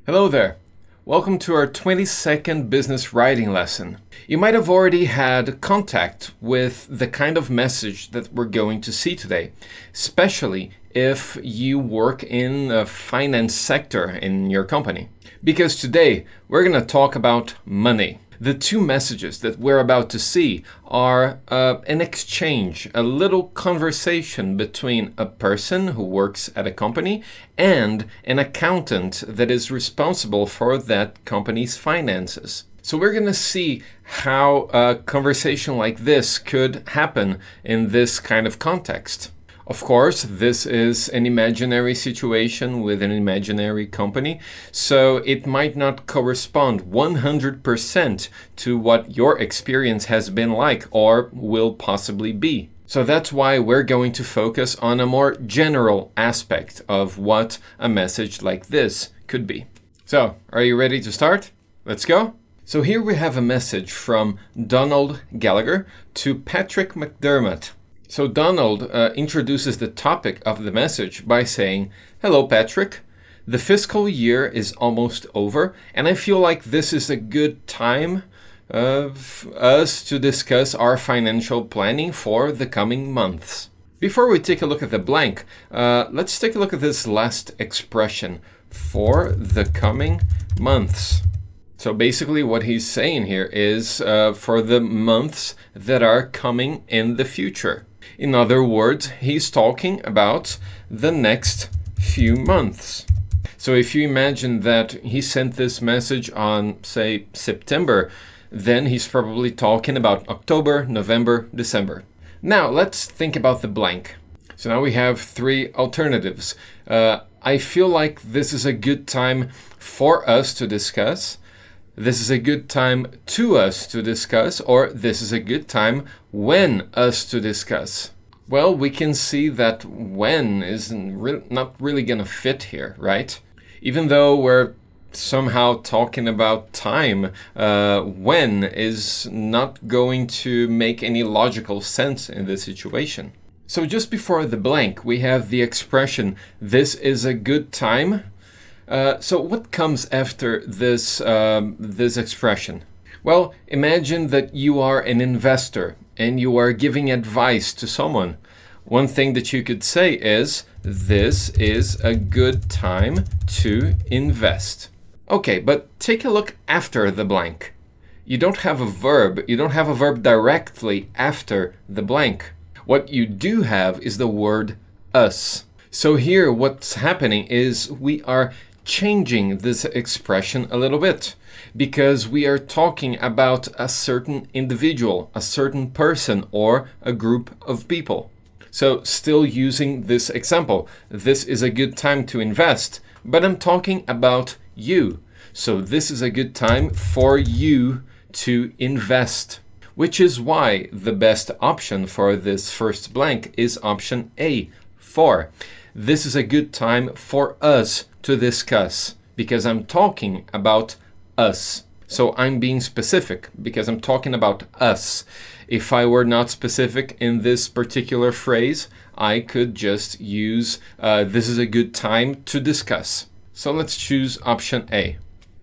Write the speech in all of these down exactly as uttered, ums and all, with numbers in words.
Hello there. Welcome to our twenty-second business writing lesson. You might have already had contact with the kind of message that we're going to see today, especially if you work in the finance sector in your company. Because today we're going to talk about money. The two messages that we're about to see are uh, an exchange, a little conversation between a person who works at a company and an accountant that is responsible for that company's finances. So we're going to see how a conversation like this could happen in this kind of context. Of course, this is an imaginary situation with an imaginary company, so it might not correspond one hundred percent to what your experience has been like or will possibly be. So that's why we're going to focus on a more general aspect of what a message like this could be. So, are you ready to start? Let's go. So here we have a message from Donald Gallagher to Patrick McDermott. So Donald uh, introduces the topic of the message by saying, "Hello, Patrick. The fiscal year is almost over, and I feel like this is a good time uh, for us to discuss our financial planning for the coming months." Before we take a look at the blank, uh, let's take a look at this last expression, "for the coming months." So basically what he's saying here is uh, for the months that are coming in the future. In other words, he's talking about the next few months. So if you imagine that he sent this message on, say, September, then he's probably talking about October, November, December. Now, let's think about the blank. So now we have three alternatives. Uh, I feel like this is a good time for us to discuss. This is a good time to us to discuss, or this is a good time when us to discuss. Well, we can see that when is re- not really going to fit here, right? Even though we're somehow talking about time, uh, when is not going to make any logical sense in this situation. So just before the blank, we have the expression, "this is a good time." Uh, so what comes after this um, this expression? Well, imagine that you are an investor and you are giving advice to someone. One thing that you could say is, "This is a good time to invest." Okay, but take a look after the blank. You don't have a verb. You don't have a verb directly after the blank. What you do have is the word us. So here what's happening is we are changing this expression a little bit because we are talking about a certain individual, a certain person, or a group of people. So still using this example, this is a good time to invest, but I'm talking about you. So this is a good time for you to invest, which is why the best option for this first blank is option A, for. This is a good time for us to discuss because I'm talking about us. So I'm being specific because I'm talking about us. If I were not specific in this particular phrase, I could just use uh, this is a good time to discuss. So let's choose option A.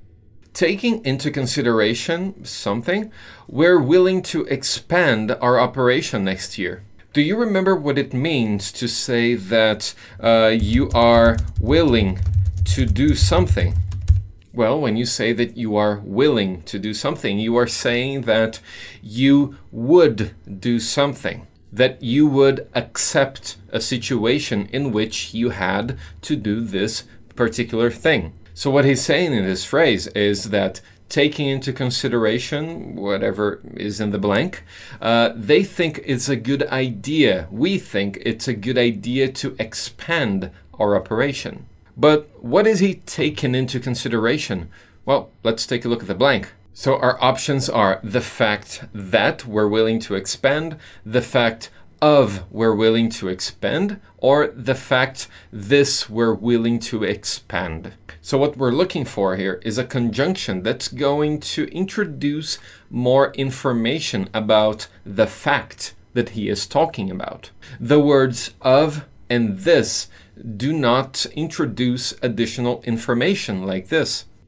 Taking into consideration something, we're willing to expand our operation next year. Do you remember what it means to say that uh, you are willing to do something? Well, when you say that you are willing to do something, you are saying that you would do something, that you would accept a situation in which you had to do this particular thing. So what he's saying in this phrase is that taking into consideration whatever is in the blank, uh, they think it's a good idea. We think it's a good idea to expand our operation. But what is he taking into consideration? Well, let's take a look at the blank. So our options are the fact that we're willing to expand, the fact of we're willing to expand, or the fact this we're willing to expand. So what we're looking for here is a conjunction that's going to introduce more information about the fact that he is talking about. The words of and this do not introduce additional information like this.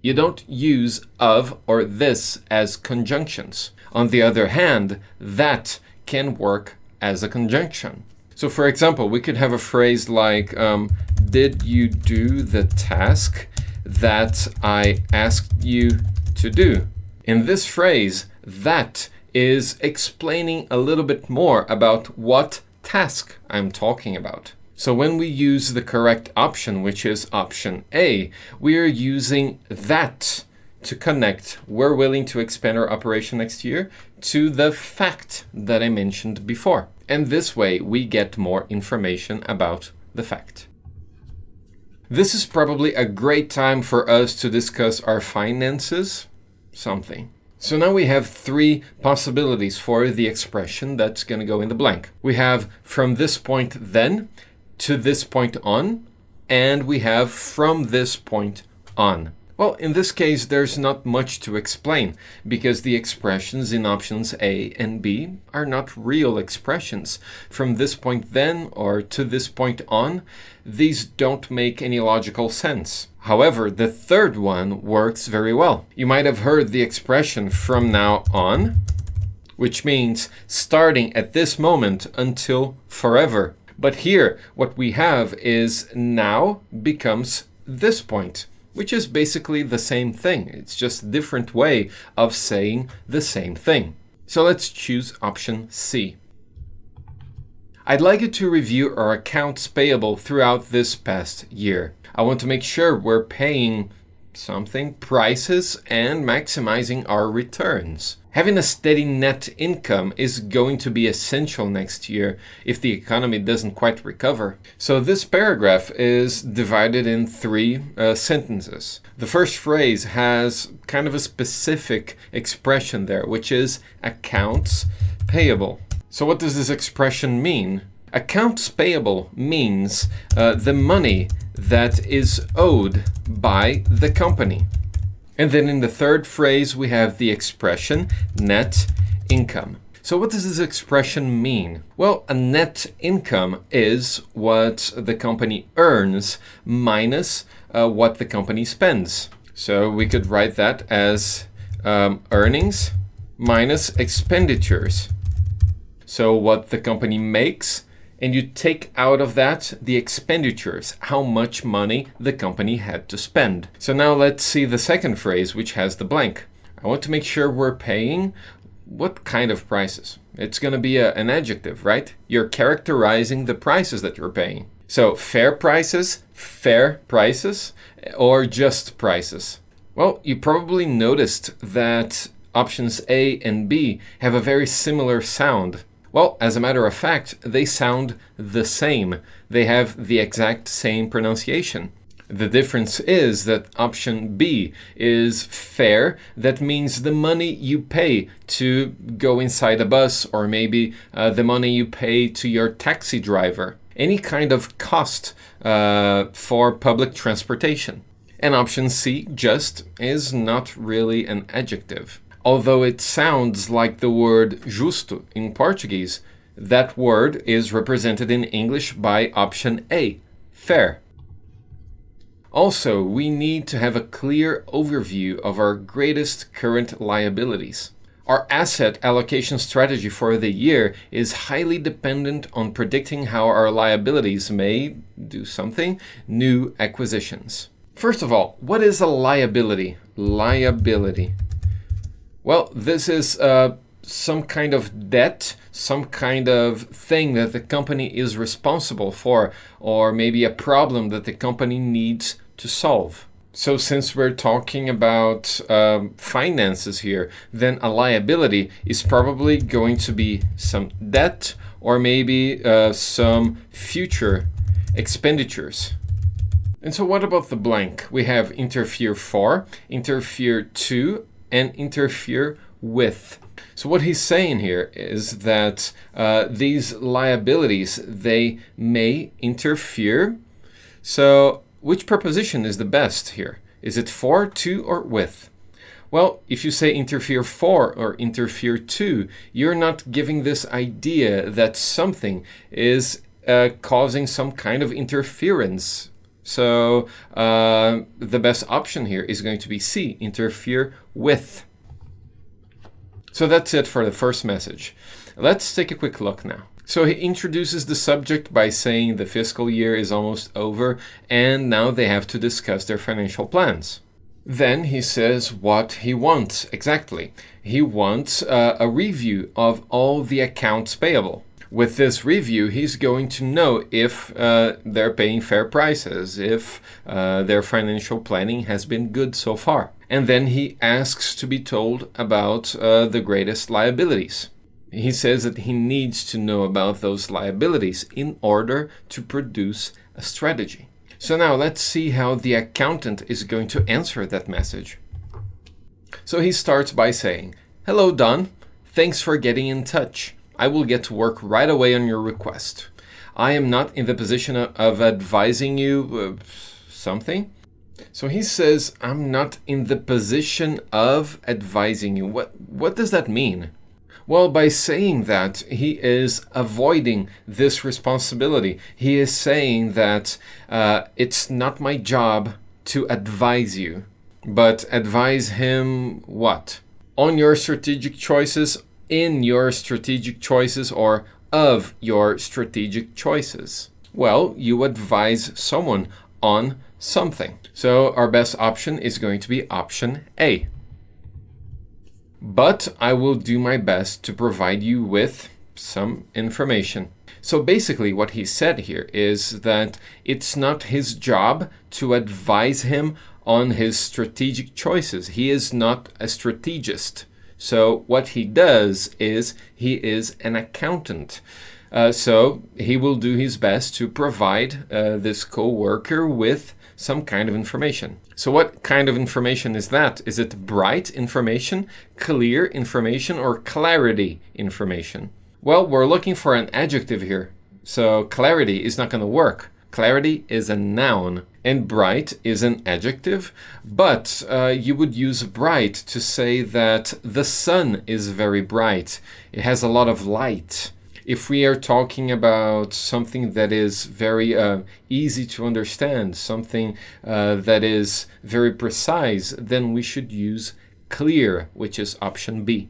You don't use of or this as conjunctions. On the other hand, that can work as a conjunction. So for example, we could have a phrase like, um, did you do the task that I asked you to do? In this phrase, that is explaining a little bit more about what task I'm talking about. So when we use the correct option, which is option A, we are using that to connect we're willing to expand our operation next year to the fact that I mentioned before. And this way we get more information about the fact. This is probably a great time for us to discuss our finances, something. So now we have three possibilities for the expression that's going to go in the blank. We have from this point then, to this point on, and we have from this point on. Well, in this case, there's not much to explain because the expressions in options A and B are not real expressions. From this point then or to this point on, these don't make any logical sense. However, the third one works very well. You might have heard the expression from now on, which means starting at this moment until forever. But here, what we have is now becomes this point, which is basically the same thing. It's just a different way of saying the same thing. So let's choose option C. I'd like you to review our accounts payable throughout this past year. I want to make sure we're paying something, prices, and maximizing our returns. Having a steady net income is going to be essential next year if the economy doesn't quite recover. So this paragraph is divided in three uh, sentences. The first phrase has kind of a specific expression there, which is accounts payable. So what does this expression mean? Accounts payable means uh, the money that is owed by the company. And then in the third phrase, we have the expression net income. So what does this expression mean? Well, a net income is what the company earns minus uh, what the company spends. So we could write that as um, earnings minus expenditures. So what the company makes, and you take out of that the expenditures, how much money the company had to spend. So now let's see the second phrase, which has the blank. I want to make sure we're paying what kind of prices? It's going to be a, an adjective, right? You're characterizing the prices that you're paying. So fair prices, fair prices, or just prices? Well, you probably noticed that options A and B have a very similar sound. Well, as a matter of fact, they sound the same. They have the exact same pronunciation. The difference is that option B is fair. That means the money you pay to go inside a bus, or maybe uh, the money you pay to your taxi driver. Any kind of cost uh, for public transportation. And option C, just, is not really an adjective. Although it sounds like the word justo in Portuguese, that word is represented in English by option A, fair. Also, we need to have a clear overview of our greatest current liabilities. Our asset allocation strategy for the year is highly dependent on predicting how our liabilities may do something, new acquisitions. First of all, what is a liability? Liability. Well, this is uh, some kind of debt, some kind of thing that the company is responsible for, or maybe a problem that the company needs to solve. So since we're talking about um, finances here, then a liability is probably going to be some debt or maybe uh, some future expenditures. And so what about the blank? We have interfere for, interfere to, and interfere with. So what he's saying here is that uh, these liabilities, they may interfere. So which preposition is the best here? Is it for, to, or with? Well, if you say interfere for or interfere to, you're not giving this idea that something is uh, causing some kind of interference, So uh, the best option here is going to be C, interfere with. So that's it for the first message. Let's take a quick look now. So he introduces the subject by saying the fiscal year is almost over and now they have to discuss their financial plans. Then he says what he wants exactly. He wants uh, a review of all the accounts payable. With this review, he's going to know if uh, they're paying fair prices, if uh, their financial planning has been good so far. And then he asks to be told about uh, the greatest liabilities. He says that he needs to know about those liabilities in order to produce a strategy. So now let's see how the accountant is going to answer that message. So he starts by saying, "Hello, Don. Thanks for getting in touch. I will get to work right away on your request. I am not in the position of, of advising you uh, something." So he says, "I'm not in the position of advising you." What, what does that mean? Well, by saying that, he is avoiding this responsibility. He is saying that uh, it's not my job to advise you, but advise him what? On your strategic choices, in your strategic choices, or of your strategic choices. Well, you advise someone on something. So our best option is going to be option A. But I will do my best to provide you with some information. So basically what he said here is that it's not his job to advise him on his strategic choices. He is not a strategist. So what he does is he is an accountant. Uh, so he will do his best to provide uh, this co-worker with some kind of information. So what kind of information is that? Is it bright information, clear information, or clarity information? Well, we're looking for an adjective here. So clarity is not going to work. Clarity is a noun and bright is an adjective, but uh, you would use bright to say that the sun is very bright. It has a lot of light. If we are talking about something that is very uh, easy to understand, something uh, that is very precise, then we should use clear, which is option B.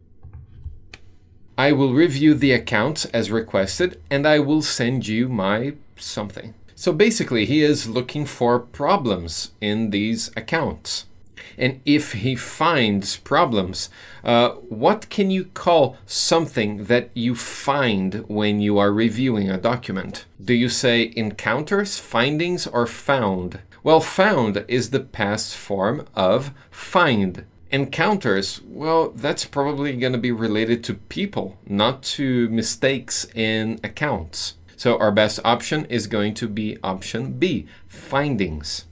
I will review the accounts as requested and I will send you my something. So basically he is looking for problems in these accounts. And if he finds problems, uh, what can you call something that you find when you are reviewing a document? Do you say encounters, findings, or found? Well, found is the past form of find. Encounters, well, that's probably going to be related to people, not to mistakes in accounts. So our best option is going to be option B, findings.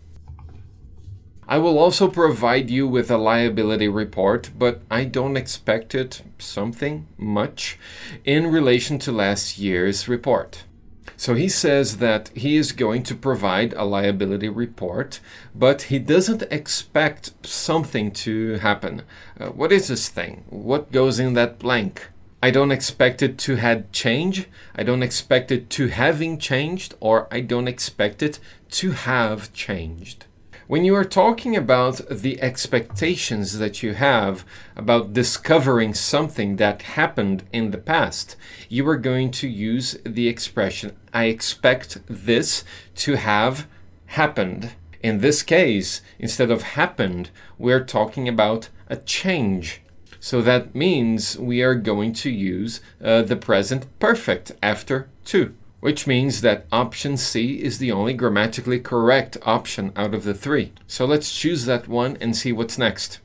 I will also provide you with a liability report, but I don't expect it something much in relation to last year's report. So he says that he is going to provide a liability report, but he doesn't expect something to happen. Uh, what is this thing? What goes in that blank? I don't expect it to had change. I don't expect it to having changed, or I don't expect it to have changed. When you are talking about the expectations that you have about discovering something that happened in the past, you are going to use the expression, I expect this to have happened. In this case, instead of happened, we're talking about a change. So that means we are going to use uh, the present perfect after to. Which means that option C is the only grammatically correct option out of the three. So let's choose that one and see what's next.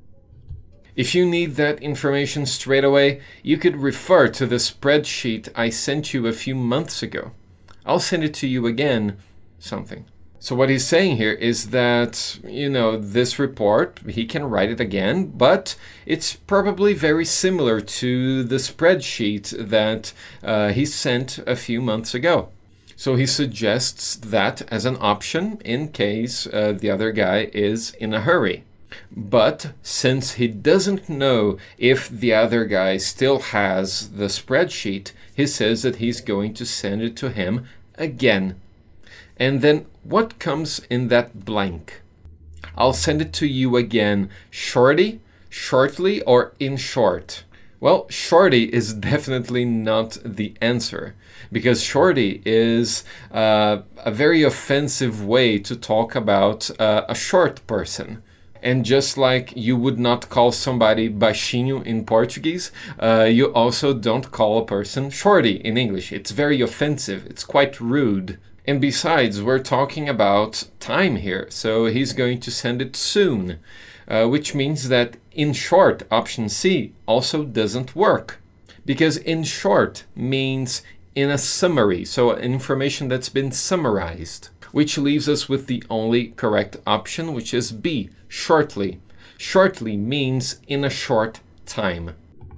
If you need that information straight away, you could refer to the spreadsheet I sent you a few months ago. I'll send it to you again, something. So what he's saying here is that, you know, this report, he can write it again, but it's probably very similar to the spreadsheet that uh, he sent a few months ago. So he suggests that as an option in case uh, the other guy is in a hurry. But since he doesn't know if the other guy still has the spreadsheet, he says that he's going to send it to him again. And then what comes in that blank? I'll send it to you again. Shorty, shortly, or in short? Well, shorty is definitely not the answer, because shorty is uh, a very offensive way to talk about uh, a short person. And just like you would not call somebody baixinho in Portuguese, uh, you also don't call a person shorty in English. It's very offensive. It's quite rude. And besides, we're talking about time here, so he's going to send it soon, uh, which means that in short, option C also doesn't work. Because in short means in a summary, so information that's been summarized, which leaves us with the only correct option, which is B, shortly. Shortly means in a short time.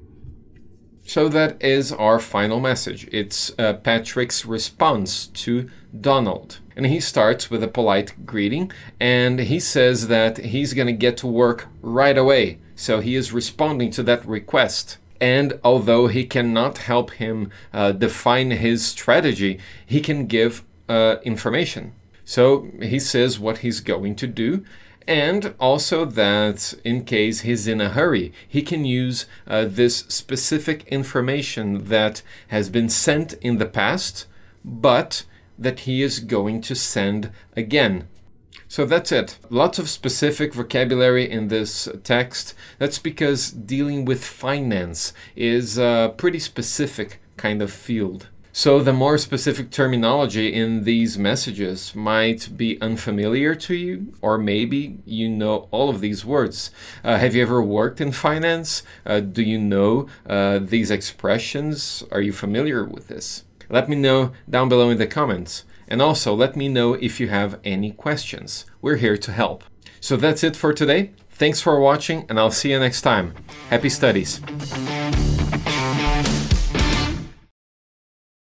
So that is our final message. It's uh, Patrick's response to Donald. And he starts with a polite greeting, and he says that he's going to get to work right away. So he is responding to that request. And although he cannot help him uh, define his strategy, he can give uh, information. So he says what he's going to do, and also that in case he's in a hurry, he can use uh, this specific information that has been sent in the past, but that he is going to send again. So that's it. Lots of specific vocabulary in this text. That's because dealing with finance is a pretty specific kind of field. So the more specific terminology in these messages might be unfamiliar to you, or maybe you know all of these words. Uh, have you ever worked in finance? Uh, do you know uh, these expressions? Are you familiar with this? Let me know down below in the comments. And also let me know if you have any questions. We're here to help. So that's it for today. Thanks for watching, and I'll see you next time. Happy studies.